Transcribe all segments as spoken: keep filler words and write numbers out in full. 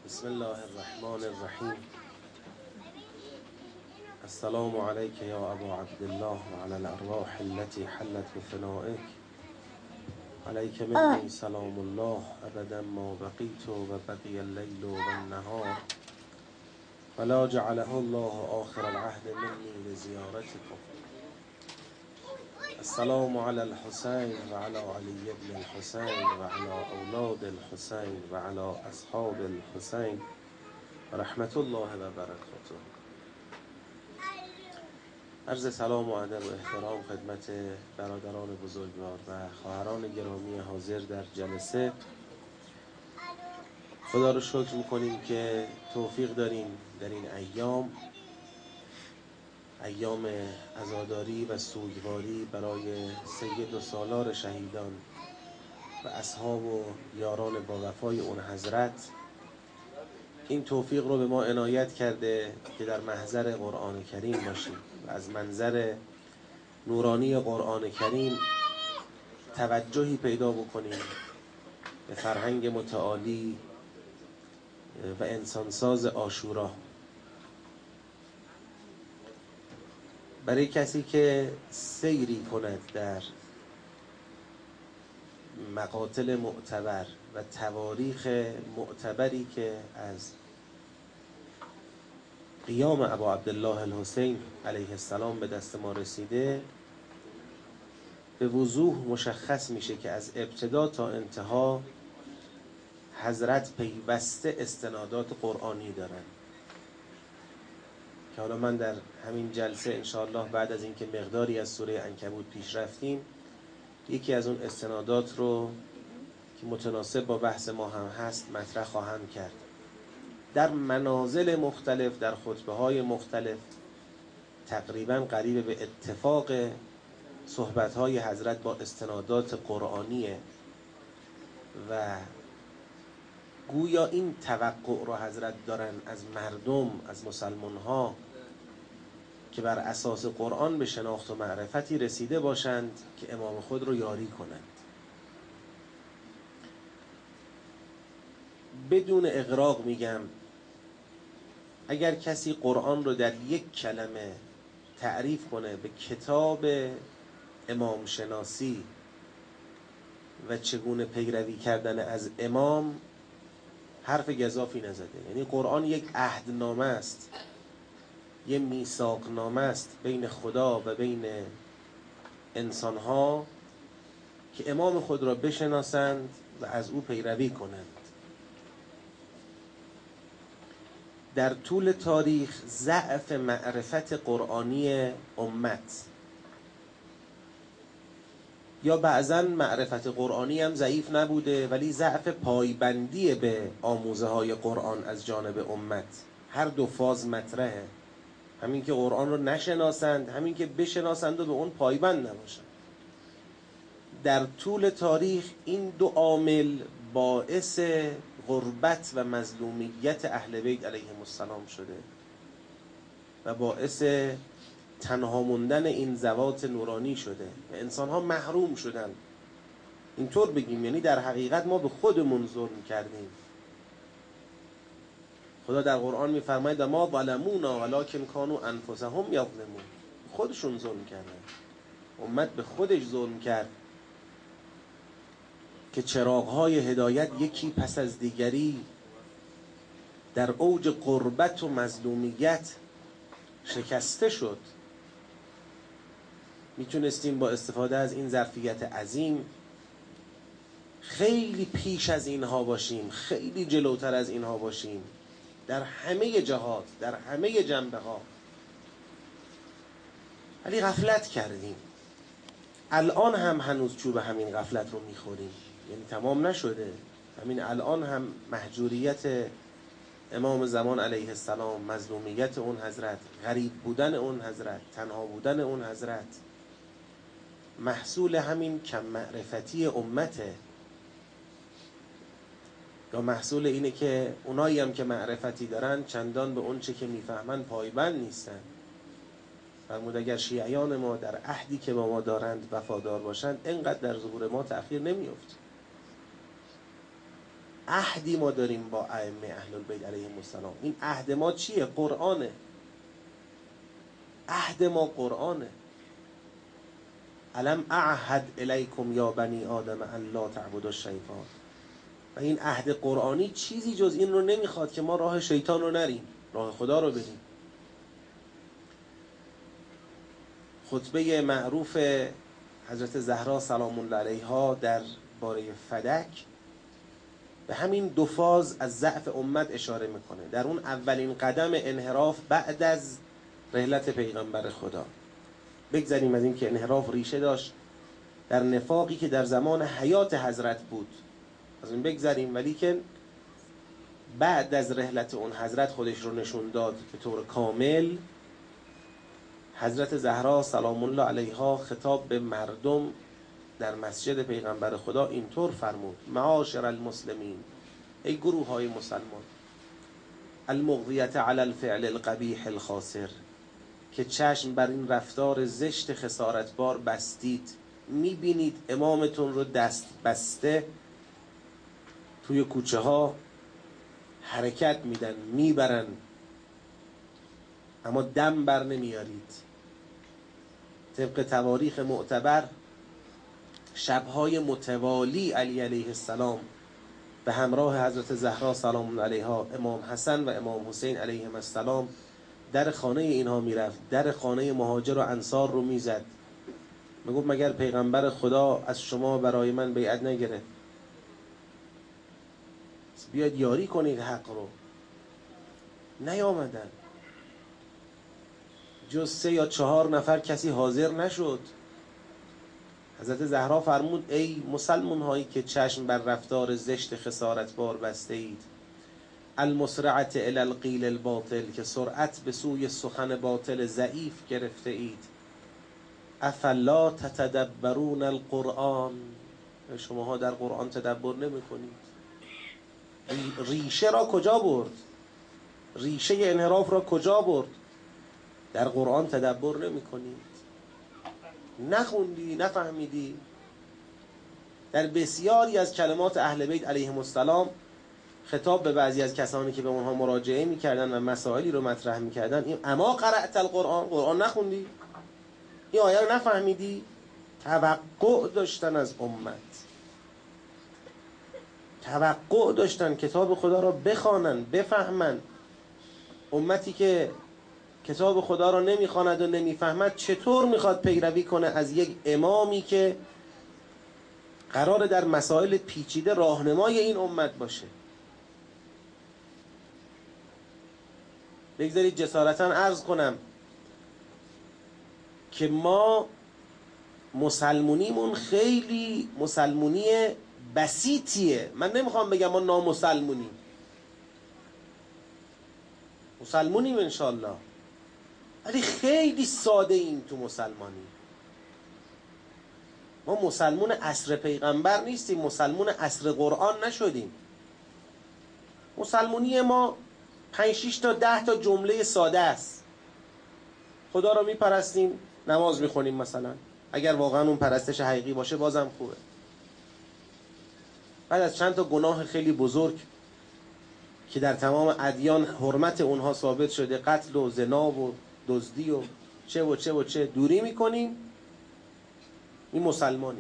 بسم الله الرحمن الرحیم. السلام علیک یا ابا عبدالله و علی الارواح التي حلت بفنائک. علیک منی سلام الله ابدا ما بقیت و بقی اللیل و النهار ولا جعله الله آخر العهد منی لزیارتکم. السلام علی الحسین و علی علی بن الحسین و علی اولاد الحسین و علی اصحاب الحسین و رحمت الله و برکاته. عرض سلام و ادب و احترام خدمت برادران بزرگوار و خواهران گرامی حاضر در جلسه. خدا رو شکر میکنیم که توفیق داریم در این ایام ایام عزاداری و سوگواری برای سید و سالار شهیدان و اصحاب و یاران با وفای اون حضرت، این توفیق رو به ما عنایت کرده که در محضر قرآن کریم باشیم و از منظر نورانی قرآن کریم توجهی پیدا بکنیم به فرهنگ متعالی و انسانساز عاشورا. برای کسی که سیری کند در مقاتل معتبر و تواریخ معتبری که از قیام ابا عبدالله الحسین علیه السلام به دست ما رسیده، به وضوح مشخص میشه که از ابتدا تا انتها حضرت پیوسته استنادات قرآنی دارن که حالا من در همین جلسه انشاءالله بعد از اینکه مقداری از سوره عنکبوت پیش رفتیم یکی از اون استنادات رو که متناسب با بحث ما هم هست مطرح خواهم کرد. در منازل مختلف، در خطبه های مختلف، تقریبا قریب به اتفاق صحبت های حضرت با استنادات قرآنیه و گویا این توقع رو حضرت دارن از مردم، از مسلمان ها که بر اساس قرآن به شناخت و معرفتی رسیده باشند که امام خود رو یاری کنند. بدون اغراق میگم اگر کسی قرآن رو در یک کلمه تعریف کنه به کتاب امام شناسی و چگونه پیروی کردن از امام، حرف گزافی نزده. یعنی قرآن یک عهدنامه است، یک میثاقنامه است بین خدا و بین انسانها که امام خود را بشناسند و از او پیروی کنند. در طول تاریخ ضعف معرفت قرآنی امت یا بعضا معرفت قرآنی هم ضعیف نبوده ولی ضعف پایبندی به آموزه های قرآن از جانب امت، هر دو فاز مطرحه. همین که قرآن رو نشناسند، همین که بشناسند و به اون پایبند نباشند. در طول تاریخ این دو عامل باعث غربت و مظلومیت اهل بیت علیهم السلام شده و باعث تنها موندن این ذوات نورانی شده و انسان ها محروم شدن. اینطور بگیم یعنی در حقیقت ما به خودمون ظلم کردیم. خدا در قرآن میفرماید ما ظلمونا ولکن کانوا انفسهم یظلمون. خودشون ظلم کردن، امت به خودش ظلم کرد که چراغ‌های هدایت یکی پس از دیگری در اوج غربت و مظلومیت شکسته شد. میتونستیم با استفاده از این ظرفیت عظیم خیلی پیش از اینها باشیم، خیلی جلوتر از اینها باشیم در همه جهات، در همه جنبه ها، ولی غفلت کردیم. الان هم هنوز چوب همین غفلت رو میخوریم، یعنی تمام نشده. همین الان هم محجوریت امام زمان علیه السلام، مظلومیت اون حضرت، غریب بودن اون حضرت، تنها بودن اون حضرت محصول همین کم معرفتی امته، یا محصول اینه که اونایی هم که معرفتی دارن چندان به اون چه که میفهمن پایبند نیستن. فرمود اگر شیعیان ما در عهدی که با ما دارند وفادار باشند، اینقدر در ظهور ما تأخیر نمیفت. عهدی ما داریم با ائمه اهل البیت علیهم السلام. این عهد ما چیه؟ قرآنه. عهد ما قرآنه. الم اعهد الیکم یا بنی آدم ان لا تعبدوا الشیطان. و این عهد قرآنی چیزی جز این رو نمیخواد که ما راه شیطان رو نریم، راه خدا رو بریم. خطبه معروف حضرت زهرا سلام الله علیها در باره فدک به همین دو فاز از ضعف امت اشاره میکنه. در اون اولین قدم انحراف بعد از رحلت پیغمبر خدا. بگذاریم از این که انحراف ریشه داشت در نفاقی که در زمان حیات حضرت بود، از این بگذاریم، ولی که بعد از رحلت اون حضرت خودش رو نشون داد به طور کامل. حضرت زهرا سلام الله علیها خطاب به مردم در مسجد پیغمبر خدا اینطور فرمود: معاشر المسلمین، ای گروه های مسلمان، المغضیة علی الفعل القبیح الخاسر، که چشم بر این رفتار زشت خسارتبار بستید. میبینید امامتون رو دست بسته توی کوچه ها حرکت میدن، میبرن، اما دم بر نمیارید. طبق تواریخ معتبر شبهای متوالی علی علیه السلام به همراه حضرت زهرا سلام الله علیها، امام حسن و امام حسین علیهم السلام در خانه اینها میرفت، در خانه مهاجر و انصار رو میزد. میگفت مگر پیغمبر خدا از شما برای من بیعت نگرفت؟ بیاید یاری کنید حق رو. نیامدن. جز سه یا چهار نفر کسی حاضر نشد. حضرت زهرا فرمود: ای مسلمان هایی که چشم بر رفتار زشت خسارتبار بسته اید، المسرعت الی القیل الباطل، که سرعت به سوی سخن باطل ضعیف گرفته اید، افلا تتدبرون القرآن، شماها در قرآن تدبر نمی کنید. ریشه را کجا برد؟ ریشه انحراف را کجا برد؟ در قرآن تدبر نمی کنید. نخوندی، نفهمیدی. در بسیاری از کلمات اهل بیت علیهم السلام خطاب به بعضی از کسانی که به اونها مراجعه میکردن و مسائلی رو مطرح میکردن، این اما قرأت القرآن، قرآن نخوندی؟ این آیه رو نفهمیدی؟ توقع داشتن از امت، توقع داشتن کتاب خدا رو بخوانن، بفهمن. امتی که کتاب خدا رو نمیخواند و نمیفهمد چطور میخواد پیروی کنه از یک امامی که قراره در مسائل پیچیده راهنمای این امت باشه؟ بگذارید جسارتاً عرض کنم که ما مسلمونیمون خیلی مسلمونی بسیطیه. من نمیخوام بگم ما نامسلمونیم، مسلمونیم انشالله، ولی خیلی ساده ایم تو مسلمانی. ما مسلمون عصر پیغمبر نیستیم، مسلمون عصر قرآن نشدیم. مسلمونی ما پنج شش تا ده تا جمله ساده است. خدا رو میپرستیم، نماز میخونیم مثلا، اگر واقعا اون پرستش حقیقی باشه بازم خوبه. بعد از چند تا گناه خیلی بزرگ که در تمام ادیان حرمت اونها ثابت شده، قتل و زنا و دزدی و چه و چه و چه، دوری میکنیم. این مسلمانی.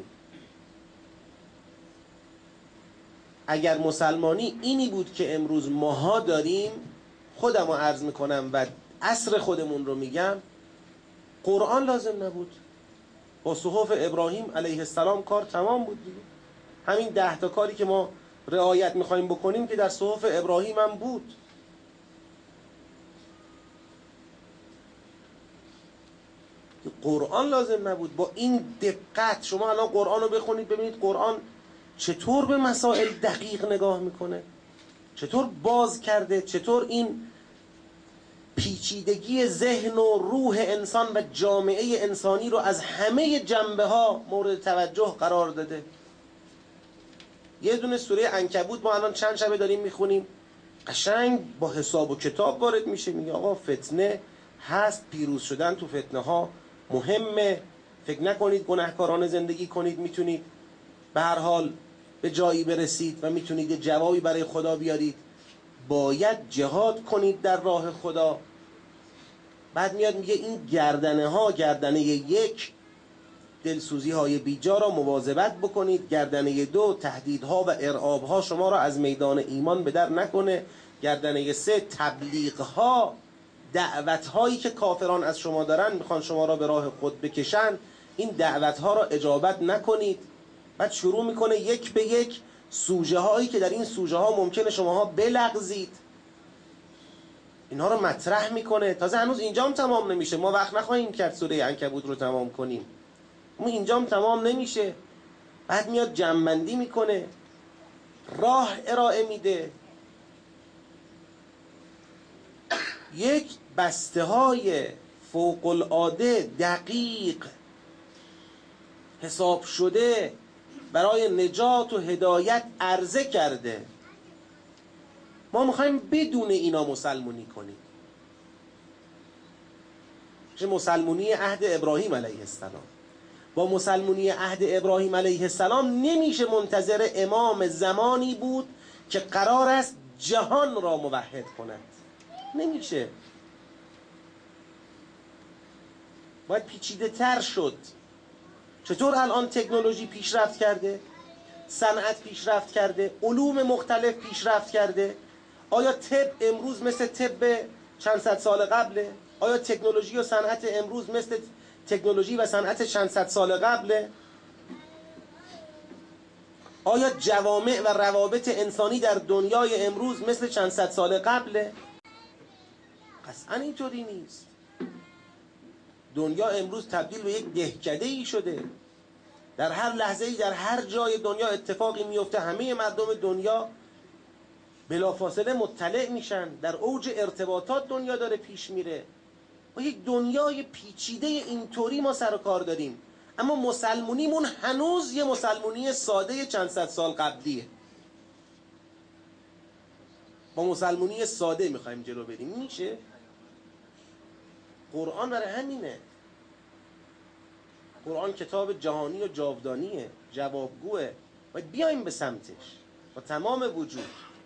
اگر مسلمانی اینی بود که امروز ماها داریم، خودم رو عرض میکنم و عصر خودمون رو میگم، قرآن لازم نبود. با صحف ابراهیم علیه السلام کار تمام بود دیگه. همین ده تا کاری که ما رعایت میخوایم بکنیم که در صحف ابراهیم هم بود. قرآن لازم نبود. با این دقت شما الان قرآن رو بخونید، ببینید قرآن چطور به مسائل دقیق نگاه میکنه، چطور باز کرده، چطور این پیچیدگی ذهن و روح انسان و جامعه انسانی رو از همه جنبه ها مورد توجه قرار داده. یه دونه سوره عنکبوت ما الان چند شبه داریم میخونیم، قشنگ با حساب و کتاب وارد میشه، میگه آقا فتنه هست، پیروز شدن تو فتنه ها مهمه، فکر نکنید گناهکارانه زندگی کنید میتونید به هر حال به جایی برسید و میتونید یه جوابی برای خدا بیارید، باید جهاد کنید در راه خدا. بعد میاد میگه این گردنه ها، گردنه یک دلسوزی های بیجا را مواظبت بکنید، گردنه دو تهدیدها و ارعاب ها شما را از میدان ایمان به در نکنه، گردنه سه تبلیغ ها، دعوت هایی که کافران از شما دارن میخوان شما را به راه خود بکشن، این دعوت ها را اجابت نکنید. بعد شروع میکنه یک به یک سوژه هایی که در این سوژه ها ممکنه شماها بلغزید، اینها رو مطرح میکنه. تازه هنوز اینجام تمام نمیشه، ما وقت نخواهیم کرد سوره عنکبوت رو تمام کنیم، اما اینجام تمام نمیشه. بعد میاد جمع‌بندی میکنه، راه ارائه میده، یک بسته های فوق العاده دقیق حساب شده برای نجات و هدایت عرضه کرده. ما میخوایم بدون اینا مسلمونی کنیم. چه مسلمونی عهد ابراهیم علیه السلام. با مسلمونی عهد ابراهیم علیه السلام نمیشه منتظر امام زمانی بود که قرار است جهان را موحد کند، نمیشه. باید پیچیده تر شد. چطور الان تکنولوژی پیشرفت کرده، صنعت پیشرفت کرده، علوم مختلف پیشرفت کرده؟ آیا طب امروز مثل طب چند صد سال قبله؟ آیا تکنولوژی و صنعت امروز مثل تکنولوژی و صنعت چند صد سال قبله؟ آیا جوامع و روابط انسانی در دنیای امروز مثل چند صد سال قبله؟ اصلا اینطوری نیست. دنیا امروز تبدیل به یک دهکده‌ای شده. در هر لحظه‌ای در هر جای دنیا اتفاقی میفته، همه مردم دنیا بلافاصله مطلع میشن. در اوج ارتباطات دنیا داره پیش میره. با یک دنیای پیچیده اینطوری ما سر و کار داریم، اما مسلمونیمون هنوز یه مسلمونی ساده چند صد سال قبلیه. با مسلمونی ساده میخوایم جلو بریم، میشه؟ قرآن برای همینه. قرآن کتاب جهانی و جاودانیه، جوابگوه، باید بیایم به سمتش با تمام وجود.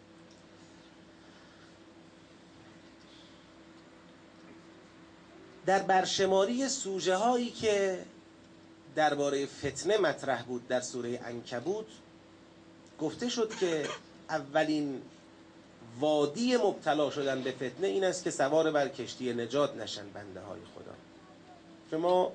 در برشماری سوژه هایی که درباره فتنه مطرح بود در سوره عنکبوت گفته شد که اولین وادی مبتلا شدن به فتنه این است که سوار بر کشتی نجات نشن بنده های خدا. شما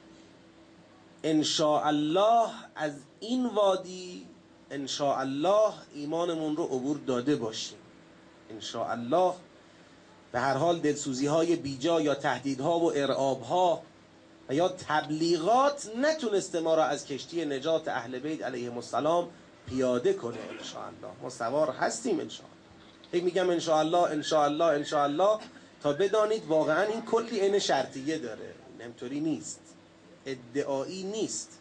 انشاءالله از این وادی انشاءالله ایمانمون رو عبور داده باشیم. انشاءالله به هر حال دلسوزی های بیجا یا تهدیدها و ارعاب ها و یا تبلیغات نتونسته ما را از کشتی نجات اهل بیت علیهم السلام پیاده کنه. انشاءالله ما سوار هستیم. انشاءالله یک میگم انشاءالله انشاءالله انشاءالله تا بدانید واقعا این کلی عین شرطیه داره، اینطوری نیست، ادعایی نیست.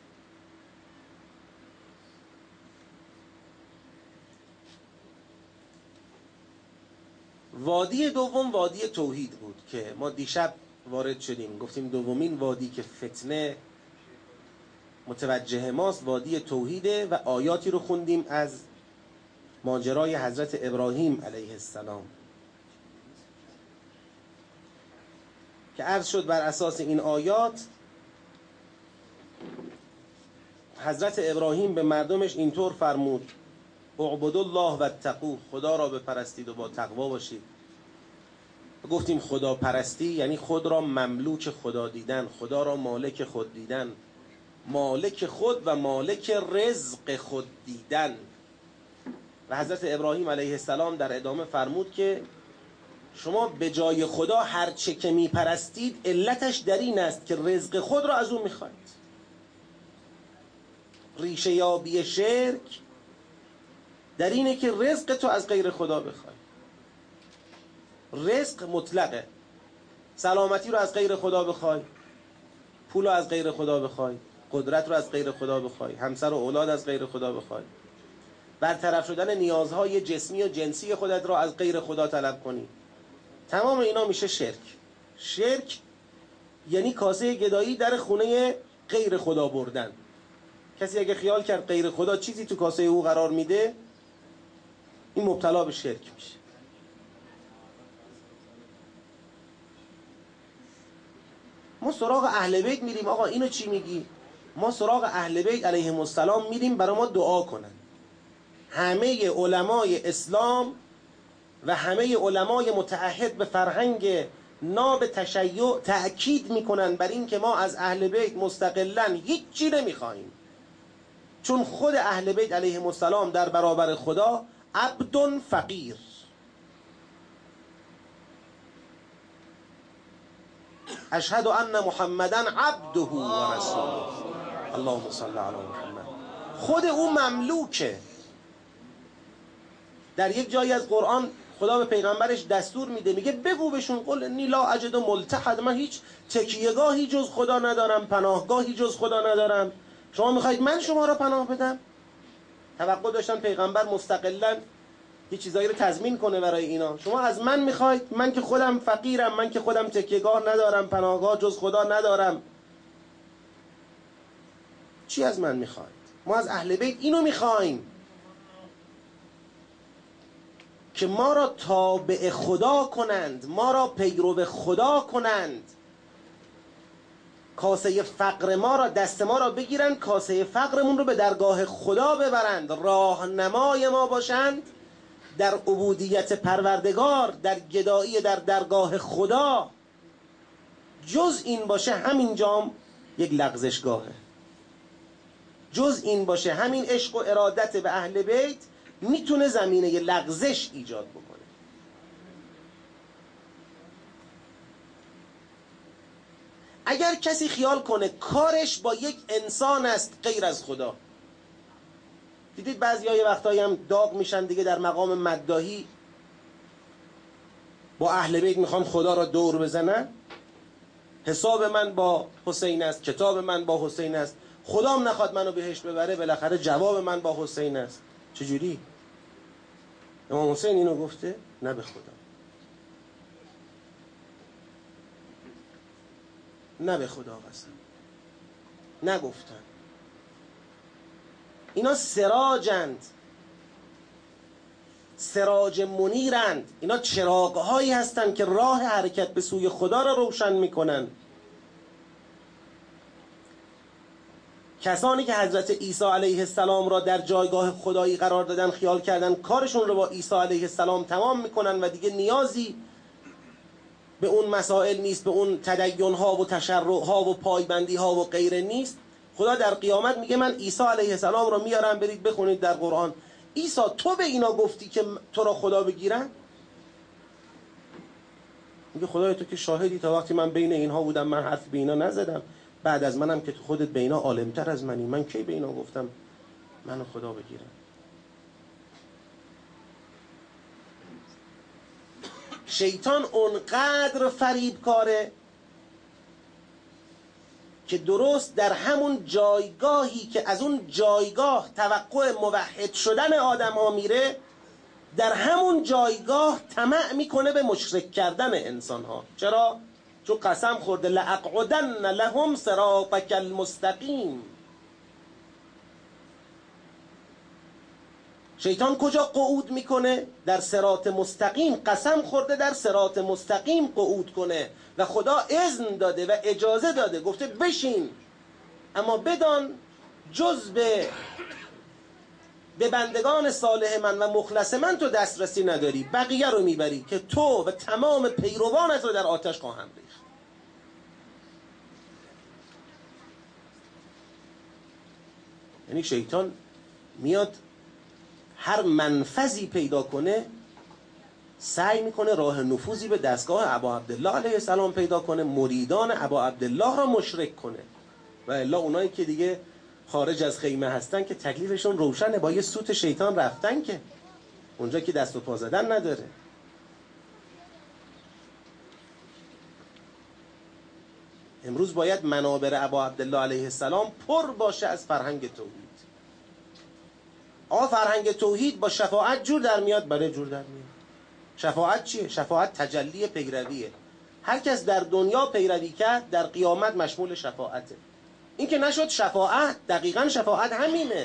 وادی دوم وادی توحید بود که ما دیشب وارد شدیم، گفتیم دومین وادی که فتنه متوجه ماست وادی توحیده و آیاتی رو خوندیم از ماجرای حضرت ابراهیم علیه السلام که عرض شد بر اساس این آیات حضرت ابراهیم به مردمش اینطور فرمود: اعبدوا الله و اتقوه، خدا را بپرستید و با تقوا باشید. گفتیم خدا پرستی یعنی خود را مملوک خدا دیدن، خدا را مالک خود دیدن، مالک خود و مالک رزق خود دیدن. و حضرت ابراهیم علیه السلام در ادامه فرمود که شما به جای خدا هر چه که می پرستید علتش در این است که رزق خود را از او می خواهید. ریشه یابی شرک در اینه که رزق تو از غیر خدا بخوای. رزق مطلقه. سلامتی رو از غیر خدا بخوای، پول رو از غیر خدا بخوای، قدرت رو از غیر خدا بخوای، همسر و اولاد از غیر خدا بخوای، برطرف شدن نیازهای جسمی و جنسی خودت رو از غیر خدا طلب کنی، تمام اینا میشه شرک. شرک یعنی کاسه گدایی در خونه غیر خدا بردن. کسی اگه خیال کرد غیر خدا چیزی تو کاسه او قرار میده، این مبتلا به شرک میشه. ما سراغ اهل بیت میریم آقا اینو چی میگی؟ ما سراغ اهل بیت علیهم السلام میریم برای ما دعا کنن. همه علمای اسلام و همه علمای متعهد به فرهنگ ناب تشیع تأکید میکنن بر این که ما از اهل بیت مستقلاً هیچ چی نمیخوایم، چون خود اهل بیت علیهم السلام در برابر خدا عبد فقیر. اشهد ان محمدا عبده و رسوله. اللهم صل علی محمد. خود او مملوکه. در یک جایی از قرآن خدا به پیغمبرش دستور میده، میگه بگو بهشون قل انی لا اجد ملتحد، من هیچ تکیهگاهی جز خدا ندارم، پناهگاهی جز خدا ندارم. شما میخواید من شما را پناه بدم؟ توقع داشتن پیغمبر مستقلاً یه چیزایی رو تضمین کنه برای اینا. شما از من میخواید؟ من که خودم فقیرم، من که خودم تکیهگاه ندارم، پناهگاه جز خدا ندارم، چی از من میخواید؟ ما از اهل بیت اینو میخوایم که ما را تابع خدا کنند، ما را پیرو خدا کنند، کاسه فقر ما را، دست ما را بگیرند، کاسه فقرمون رو به درگاه خدا ببرند، راهنمای ما باشند در عبودیت پروردگار، در گدایی در درگاه خدا. جز این باشه همین جام یک لغزشگاهه. جز این باشه همین عشق و ارادت به اهل بیت میتونه زمینه ی لغزش ایجاد بکنه. اگر کسی خیال کنه کارش با یک انسان است غیر از خدا، دیدید بعضی ها یه وقتایی هم داغ میشن دیگه در مقام مداحی، با اهل بیت میخوان خدا را دور بزنن، حساب من با حسین است، کتاب من با حسین است، خدام نخواد منو بهشت ببره بالاخره جواب من با حسین است. چجوری؟ امام حسین اینو گفته؟ نه به خدا، نه به خدا قسم، نگفتن. اینا سراجند، سراج منیرند، اینا چراغهایی هستند که راه حرکت به سوی خدا را روشن میکنن. کسانی که حضرت عیسی علیه السلام را در جایگاه خدایی قرار دادن، خیال کردن کارشون رو با عیسی علیه السلام تمام میکنن و دیگه نیازی به اون مسائل نیست، به اون تدین ها و تشرع ها و پایبندی ها و غیره نیست. خدا در قیامت میگه من عیسی علیه السلام رو میارم، برید بخونید در قرآن. عیسی تو به اینا گفتی که تو را خدا بگیرن؟ میگه خدای تو که شاهدی، تا وقتی من بین اینها بودم من حرف به اینا نزدم، بعد از منم که تو خودت به اینا عالمتر از منی، من کی به اینا گفتم منو خدا بگیرن؟ شیطان اونقدر فریبکاره که درست در همون جایگاهی که از اون جایگاه توقع موحد شدن آدم ها میره، در همون جایگاه طمع میکنه به مشرک کردن انسان ها. چرا؟ چون قسم خورده لأقعدن لهم صراطک المستقیم. شیطان کجا قعود میکنه؟ در صراط مستقیم. قسم خورده در صراط مستقیم قعود کنه و خدا اذن داده و اجازه داده، گفته بشین، اما بدان جز به به بندگان صالح من و مخلص من تو دسترسی نداری، بقیه رو میبری که تو و تمام پیروانت رو در آتش خواهم ریخت. یعنی شیطان میاد هر منفذی پیدا کنه سعی میکنه راه نفوذی به دستگاه ابا عبدالله علیه السلام پیدا کنه، مریدان ابا عبدالله را مشرک کنه. و الا اونایی که دیگه خارج از خیمه هستن که تکلیفشون روشنه، با یه سوت شیطان رفتن که اونجا که دست و پا زدن نداره. امروز باید منابر ابا عبدالله علیه السلام پر باشه از فرهنگ توحید. آقا فرهنگ توحید با شفاعت جور در میاد؟ بله جور در میاد. شفاعت چیه؟ شفاعت تجلی پیرویه. هر کس در دنیا پیروی کرد در قیامت مشمول شفاعته. این که نشد شفاعت. دقیقاً شفاعت همینه.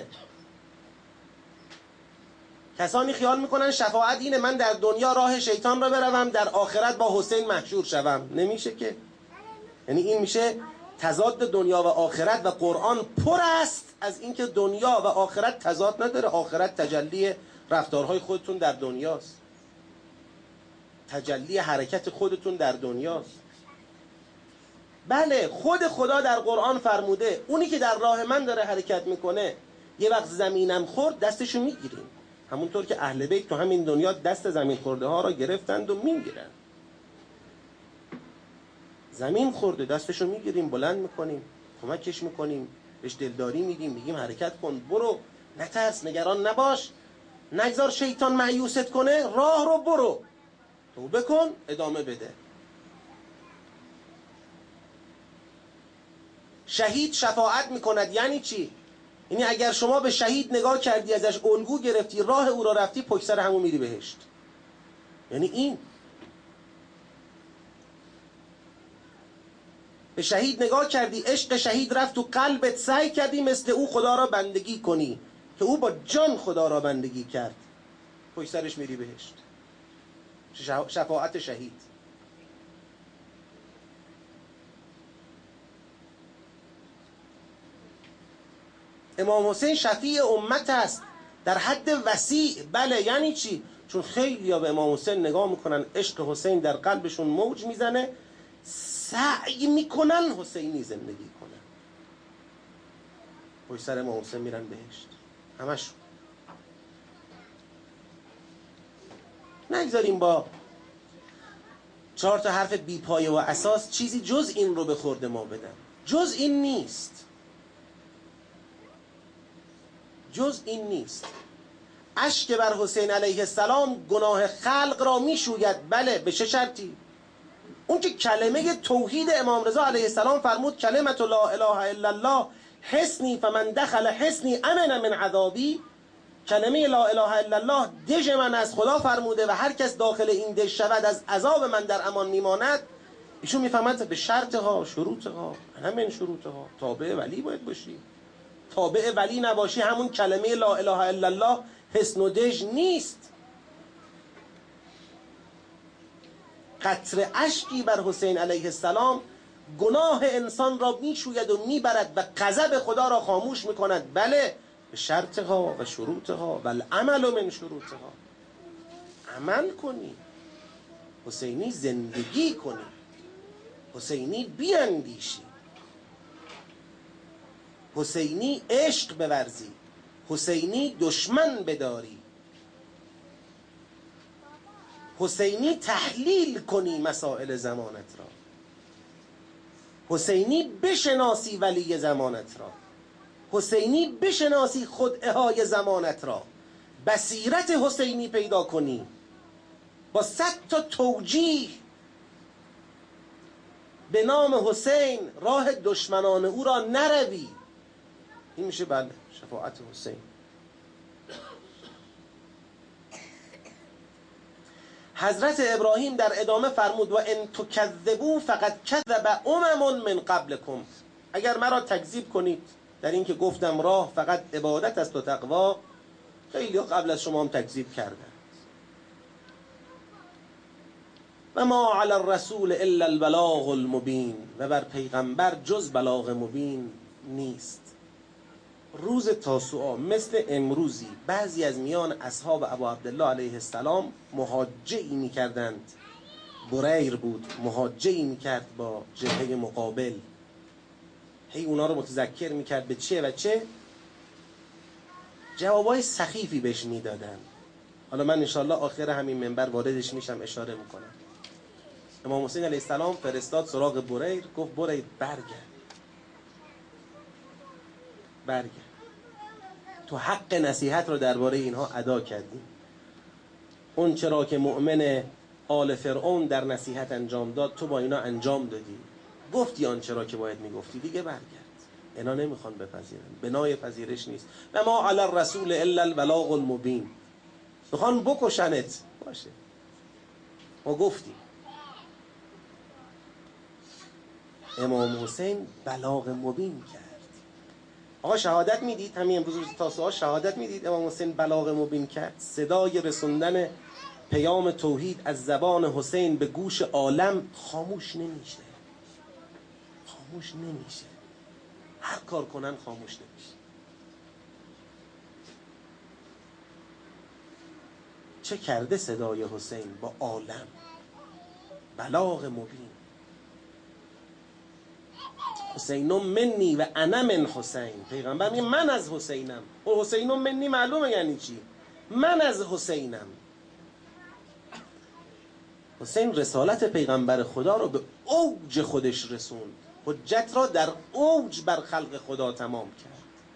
کسانی خیال میکنن شفاعت اینه من در دنیا راه شیطان را بروم، در آخرت با حسین محشور شوم. نمیشه که. یعنی این میشه تضاد دنیا و آخرت، و قرآن پر است از اینکه دنیا و آخرت تضاد نداره. آخرت تجلی رفتارهای خودتون در دنیاست، تجلی حرکت خودتون در دنیاست. بله، خود خدا در قرآن فرموده اونی که در راه من داره حرکت میکنه یه وقت زمینم خورد دستشو میگیریم، همونطور که اهل بیت تو همین دنیا دست زمین خورده ها را گرفتند و میگیرن. زمین خورده دستشو میگیریم، بلند میکنیم، کمکش میکنیم، بهش دلداری میدیم، میگیم حرکت کن، برو، نترس، نگران نباش، نگذار شیطان مایوست کنه، راه رو برو، توبه کن، ادامه بده. شهید شفاعت میکند. یعنی چی؟ یعنی اگر شما به شهید نگاه کردی، ازش الگو گرفتی، راه او را رفتی، پشت سر همون میری بهشت. یعنی این به شهید نگاه کردی، عشق شهید رفت تو قلبت، سعی کردی مثل او خدا را بندگی کنی که او با جان خدا را بندگی کرد، پشت سرش میری بهشت. شفاعت شهید. امام حسین شفیع امت است در حد وسیع. بله، یعنی چی؟ چون خیلی ها به امام حسین نگاه میکنن، عشق حسین در قلبشون موج میزنه، سعی میکنن حسینی زندگی کنن، پشت سر امام حسین میرن بهشت همشون. نگذاریم با چهار تا حرف بی پایه و اساس چیزی جز این رو به خورد ما بدن. جز این نیست، جز این نیست. اشک بر حسین علیه السلام گناه خلق را میشوید. بله، به چه شرطی؟ اون که کلمه توحید امام رضا علیه السلام فرمود کلمت لا اله الا الله حسنی فمن دخل حسنی امن من عذابی. کلمه لا اله الا الله دژ من از خدا فرموده و هر کس داخل این دژ شود از عذاب من در امان میماند. ایشون میفهمد به شرطها، شروطها، همین شروطها. تابع ولی باید باشی. تابع ولی نباشی همون کلمه لا اله الا الله حسن و دژ نیست. قطره اشکی بر حسین علیه السلام گناه انسان را میشوید و میبرد و غضب خدا را خاموش میکند. بله، به شرطها و شروطها و العمل من شروطها. عمل کنی، حسینی زندگی کنی، حسینی بیاندیشی، حسینی عشق بورزی، حسینی دشمن بداری، حسینی تحلیل کنی مسائل زمانت را، حسینی بشناسی ولی زمانت را، حسینی بشناسی خدعه‌های زمانت را، بصیرت حسینی پیدا کنی، با صد تا توجیه به نام حسین راه دشمنان او را نروی. این میشه بله شفاعت حسین. حضرت ابراهیم در ادامه فرمود و ان تکذبوا فقد کذب امم من قبلکم. اگر مرا تکذیب کنید در این که گفتم راه فقط عبادت است و تقوا، خیلی قبل از شما هم تکذیب کردند. و ما علی الرسول الا البلاغ المبین. و بر پیغمبر جز بلاغ مبین نیست. روز تاسوعا مثل امروزی بعضی از میان اصحاب ابا عبدالله علیه السلام محاجه‌ای می‌کردند. بریر بود، محاجه‌ای می‌کرد با جبهه مقابل، هی اونا رو متذکر می‌کرد به چه و چه، جوابای سخیفی بهش میدادن. حالا من انشالله آخر همین منبر واردش میشم، اشاره میکنم. امام حسین علیه السلام فرستاد سراغ بریر، گفت بریر برگرد، برگرد، تو حق نصیحت رو درباره اینها ادا کردی. اون چرا که مؤمن آل فرعون در نصیحت انجام داد تو با اینا انجام دادی، گفتی آن چرا که باید میگفتی، دیگه برگرد. اینا نمیخوان بپذیرن، بنای پذیرش نیست. و ما علی الرسول الا البلاغ المبین. میخوان بکشنت، باشه ما گفتیم. امام حسین بلاغ مبین کرد. آقا شهادت میدید؟ همین امروز روز تاسوعا شهادت میدید امام حسین بلاغ مبین کرد؟ صدای رسوندن پیام توحید از زبان حسین به گوش عالم خاموش نمیشه، خاموش نمیشه، هر کار کنن خاموش نمیشه. چه کرده صدای حسین با عالم؟ بلاغ مبین. حسین منی و انا من حسین. پیغمبر میگه من از حسینم. و حسین منی معلومه یعنی چی؟ من از حسینم. حسین رسالت پیغمبر خدا رو به اوج خودش رسوند، حجت را در اوج بر خلق خدا تمام کرد.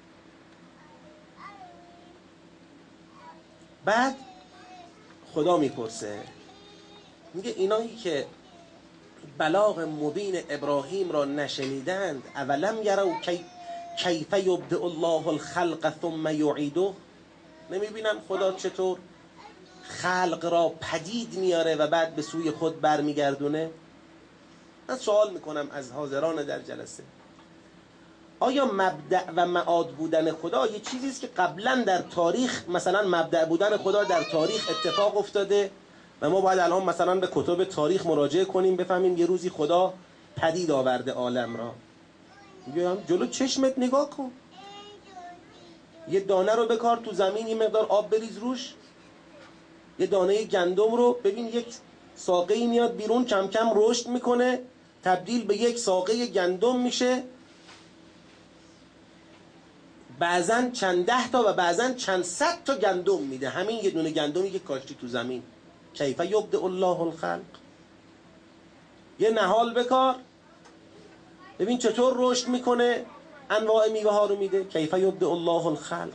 بعد خدا میپرسه، میگه اینایی که بلاغ مبین ابراهیم را نشنیدند، اولم یروا کی کیف یبدئ الله الخلق ثم یعیده، نمیبینن خدا چطور خلق را پدید میاره و بعد به سوی خود برمیگردونه؟ من سوال میکنم از حاضران در جلسه، آیا مبدأ و معاد بودن خدا یه چیزی است که قبلا در تاریخ، مثلا مبدأ بودن خدا در تاریخ اتفاق افتاده و ما باید الان مثلا به کتب تاریخ مراجعه کنیم بفهمیم یه روزی خدا پدید آورده عالم را؟ میگم جلو چشمت نگاه کن، یه دانه رو بکار تو زمین، یه مقدار آب بریز روش، یه دانه گندم رو ببین، یک ساقه‌ای میاد بیرون، کم کم رشد میکنه، تبدیل به یک ساقه گندم میشه، بعضن چند ده تا و بعضن چند صد تا گندم میده، همین یه دونه گندمی که کاشتی تو زمین. کیف یبدئ الله الخلق. یه نهال بکار ببین چطور رشد میکنه، انواع میوه ها رو میده. کیف یبدئ الله الخلق.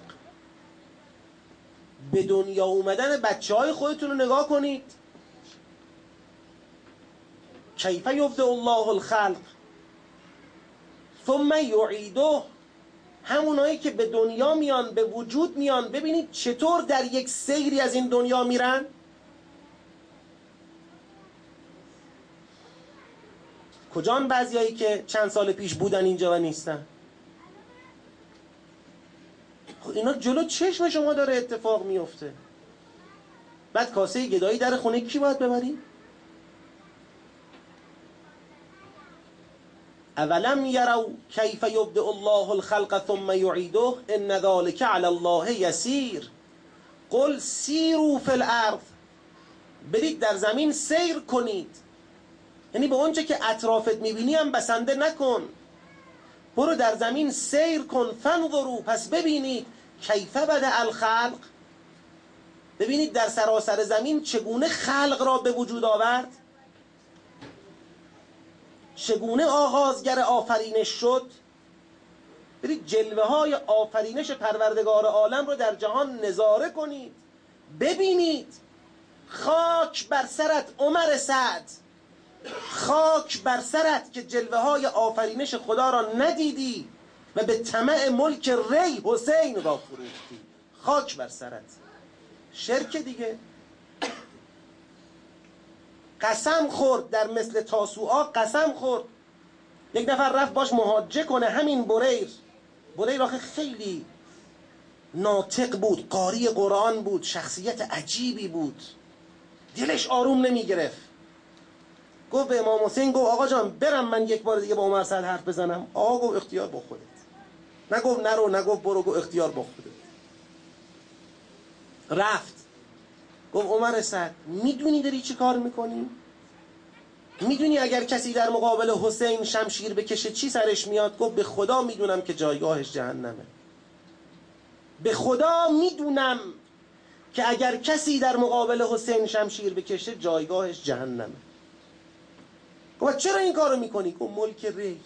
به دنیا اومدن بچه های خودتون رو نگاه کنید. کیف یبدئ الله الخلق ثم یعیده. همونایی که به دنیا میان، به وجود میان، ببینید چطور در یک سیری از این دنیا میرن. کجان بعضیایی که چند سال پیش بودن اینجا و نیستن؟ اینا جلو چشم شما داره اتفاق میفته. بعد کاسه گدایی در خونه کی باید ببری؟ اولم یروا کیف یبدئ الله الخلق ثم یعیده ان ذلک علی الله یسیر قل سیروا فی الارض. برید در زمین سیر کنید، یعنی به اونچه که اطرافت میبینی هم بسنده نکن، برو در زمین سیر کن. فانظروا، پس ببینید، کیف بدأ الخلق، ببینید در سراسر زمین چگونه خلق را به وجود آورد، چگونه آغازگر آفرینش شد. برید جلوه های آفرینش پروردگار عالم رو در جهان نظاره کنید، ببینید. خاک بر سرت عمر سعد، خاک بر سرت که جلوه های آفرینش خدا را ندیدی و به طمع ملک ری حسین را فروختی. خاک بر سرت. شرک دیگه. قسم خورد در مثل تاسوعا، قسم خورد. یک نفر رفت باش محاجه کنه، همین بریر. بریر آخه خیلی ناطق بود، قاری قرآن بود، شخصیت عجیبی بود، دلش آروم نمی گرفت. گفت به امام حسین، گفت آقا جان برم من یک بار دیگه با عمر سعد حرف بزنم؟ آقا گفت اختیار با خودت. نگفت نرو، نگفت برو، گفت اختیار با خودت. رفت گفت عمر سعد میدونی داری چی کار میکنی؟ میدونی اگر کسی در مقابل حسین شمشیر بکشه چی سرش میاد؟ گفت به خدا میدونم که جایگاهش جهنمه. به خدا میدونم که اگر کسی در مقابل حسین شمشیر بکشه جایگاهش جهنمه. گفت چرا این کارو میکنی؟ گفت ملک ری،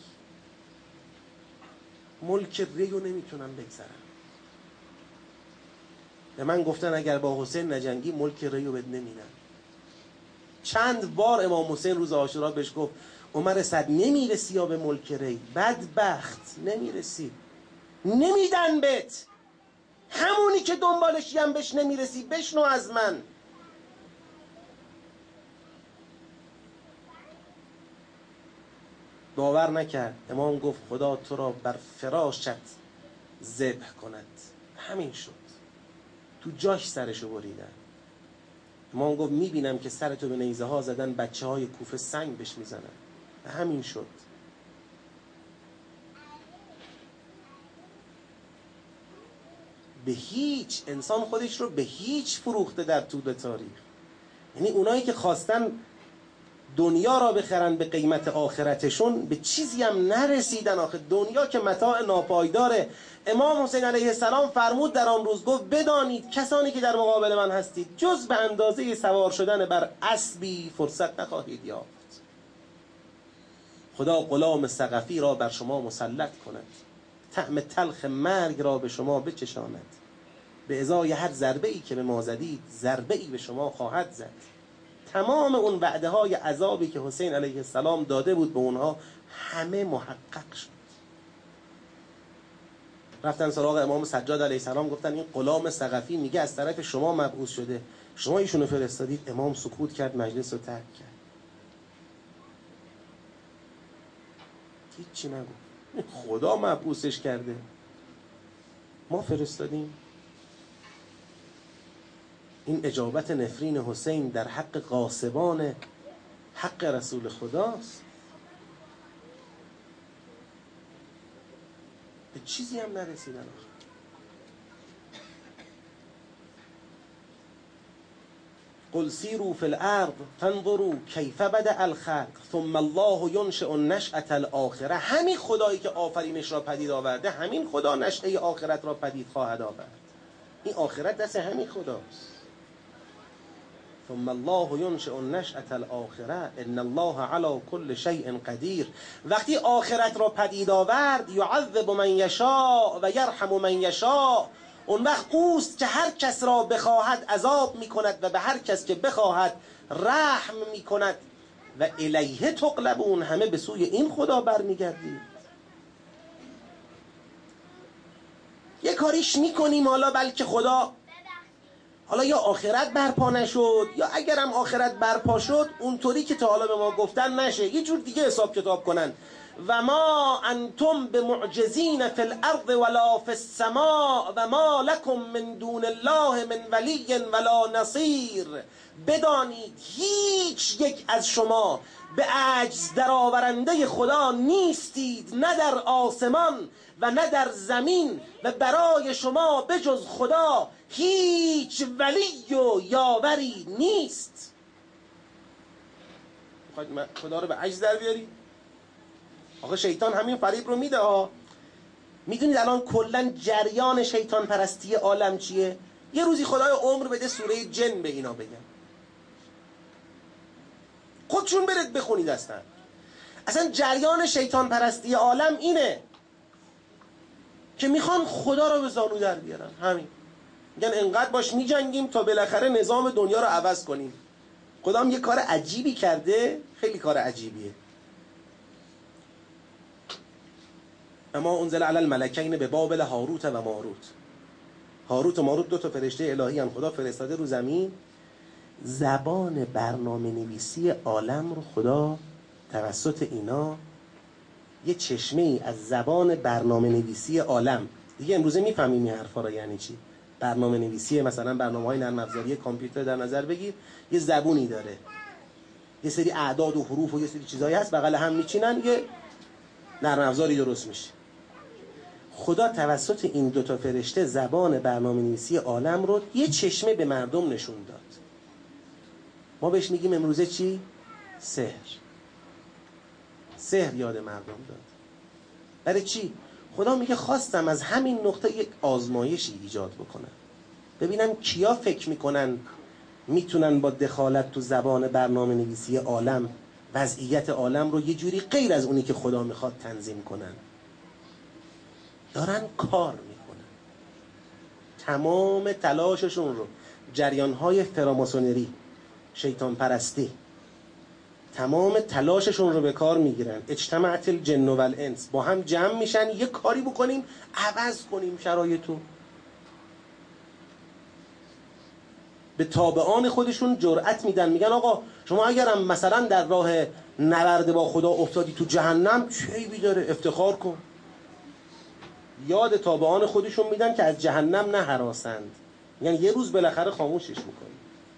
ملک ری رو نمیتونم بگذارم. به من گفتن اگر با حسین نجنگی ملک ری رو بد نمیدن. چند بار امام حسین روز عاشورا بهش گفت عمر سعد نمیرسی یا به ملک ری، بدبخت نمیرسی، نمیدن بهت، همونی که دنبالشی هم بهش نمیرسی، بشنو از من. باور نکرد. امام گفت خدا تو را بر فراشت ذبح کند. همین شد، تو جاش سرشو بریدن. امام گفت میبینم که سرتو به نیزه ها زدن، بچه های کوفه سنگ بهش میزنن. همین شد. به هیچ انسان خودش رو به هیچ فروخته در طول تاریخ. یعنی اونایی که خواستن دنیا را بخرن به قیمت آخرتشون به چیزی هم نرسیدن. آخه دنیا که متاع ناپایداره. امام حسین علیه السلام فرمود در آن روز، گفت بدانید کسانی که در مقابل من هستید جز به اندازه سوار شدن بر اسبی فرصت نخواهید یافت. خدا غلام ثقفی را بر شما مسلط کند، طعم تلخ مرگ را به شما بچشاند، به ازای هر ضربه ای که به ما زدید ضربه ای به شما خواهد زد. تمام اون وعده های عذابی که حسین علیه السلام داده بود به اونها همه محقق شد. رفتن سراغ امام سجاد علیه السلام، گفتن این غلام ثقفی میگه از طرف شما مبعوث شده، شما ایشونو فرستادید. امام سکوت کرد، مجلس رو ترک کرد، هیچی نگو. خدا مبعوثش کرده، ما فرستادیم. این اجابت نفرین حسین در حق غاصبان حق رسول خداست. به چیزی هم نرسیدن. قل سیروا فی الارض فانظروا کیف بدأ الخلق ثم الله ینشئ النشأة الاخره. همین خدایی که آفرینش را پدید آورده، همین خدا نشأه آخرت را پدید خواهد آورد. این آخرت دست همین خداست. ثم الله ینشئ النشأة الاخره ان الله علی کل شیء قدیر. وقتی آخرت را پدید آورد، یعذب من یشاء و یرحم من یشاء، اون وقت اوست که هر کس را بخواهد عذاب میکند و به هر کس که بخواهد رحم میکند. و الیه تقلبون، همه به سوی این خدا برمیگردید. یه کاریش میکنیم حالا بلکه خدا حالا یا آخرت برپا نشد، یا اگرم آخرت برپا شد اونطوری که تا حالا به ما گفتن نشه، یه جور دیگه حساب کتاب کنن. و ما انتم بمعجزین فی الارض ولا فی السماء و ما لکم من دون الله من ولی ولا نصیر. بدانید هیچ یک از شما به عجز درآورنده خدا نیستید، نه در آسمان و نه در زمین، و برای شما بجز خدا هیچ ولی و یاوری نیست. خدا رو به عجز در بیاری؟ آقا شیطان همین فریب رو میده ها. میدونید الان کلا جریان شیطان پرستی عالم چیه؟ یه روزی خدای عمر بده سوره جن به اینا بگم، خودشون برید بخونید. اصلا اصلا جریان شیطان پرستی عالم اینه که میخوان خدا رو به زانو در بیارن. همین میگن انقدر باش میجنگیم تا بالاخره نظام دنیا رو عوض کنیم. خدا هم یه کار عجیبی کرده، خیلی کار عجیبیه. اما انزل علی الملکین به بابل هاروت و ماروت. هاروت و ماروت دو تا فرشته الهی ان خدا فرستاده رو زمین. زبان برنامه نویسی عالم رو خدا توسط اینا یه چشمه ای از زبان برنامه نویسی عالم. دیگه امروزه میفهمیم این حرفا رو یعنی چی. برنامه نویسی مثلا برنامه‌های نرم افزاری کامپیوتر در نظر بگیر، یه زبونی داره، یه سری اعداد و حروف و یه سری چیزایی هست بغل هم میچینن، یه نرم افزاری درست میشه. خدا توسط این دوتا فرشته زبان برنامه نویسی عالم رو یه چشمه به مردم نشون داد. ما بهش میگیم امروزه چی؟ سحر. سحر یاد مردم داد. برای چی؟ خدا میگه خواستم از همین نقطه یک آزمایشی ایجاد بکنم، ببینم کیا فکر میکنن میتونن با دخالت تو زبان برنامه نویسی عالم وضعیت عالم رو یه جوری غیر از اونی که خدا میخواد تنظیم کنن. دارن کار میکنن، تمام تلاششون رو، جریانهای فراماسونری، شیطان پرستی، تمام تلاششون رو به کار میگیرن. اجتماعت الجن و الانس، با هم جمع میشن یه کاری بکنیم عوض کنیم شرایطو. به تابعان خودشون جرأت میدن، میگن آقا شما اگرم مثلا در راه نبرد با خدا افتادی تو جهنم، چه عیبی داره، افتخار کن. یاد تابعان خودشون میدن که از جهنم نه هراسند، یعنی یه روز بالاخره خاموشش میکنی.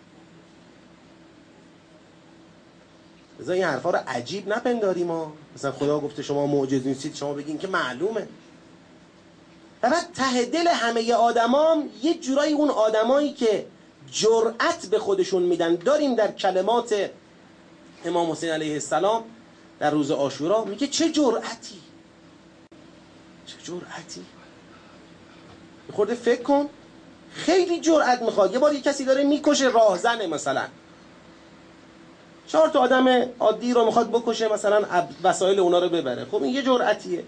مثلا این حرفا رو عجیب نپنداریم ما. مثلا خدا گفته شما معجز نیستید، شما بگین که معلومه. و بعد ته دل همه آدمام یه جورایی اون آدمایی که جرأت به خودشون میدن، داریم در کلمات امام حسین علیه السلام در روز عاشورا میگه چه جرأتی، چه جرأتی. خورده فکر کن، خیلی جرأت میخواد. یه بار یه کسی داره میکشه راهزنه، مثلا چهار تا آدم عادی رو میخواد بکشه، مثلا وسایل اونا رو ببره. خب این یه جرأتیه.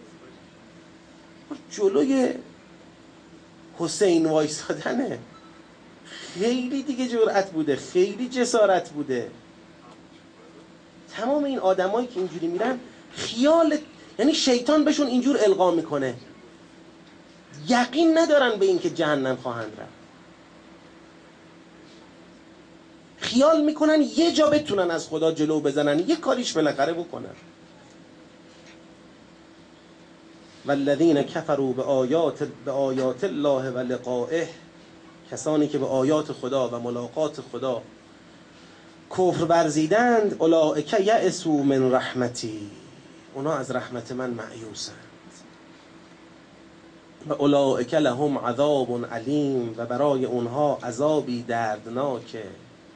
جلوی حسین وایسادنه خیلی دیگه جرأت بوده، خیلی جسارت بوده. تمام این آدمایی که اینجوری میرن خیال، یعنی شیطان بهشون اینجور القا میکنه، یقین ندارن به این که جهنم خواهند رفت. خیال میکنن یه جا بتونن از خدا جلو بزنن، یه کاریش بالاخره بکنن. والذین کفروا بآیات بآیات الله و لقائه، کسانی که به آیات خدا و ملاقات خدا کفر ورزیدند، اولئک یئسوا من رحمتی، اونا از رحمت من مایوسند. و اولئک لهم عذاب علیم، و برای اونها عذابی دردناکه.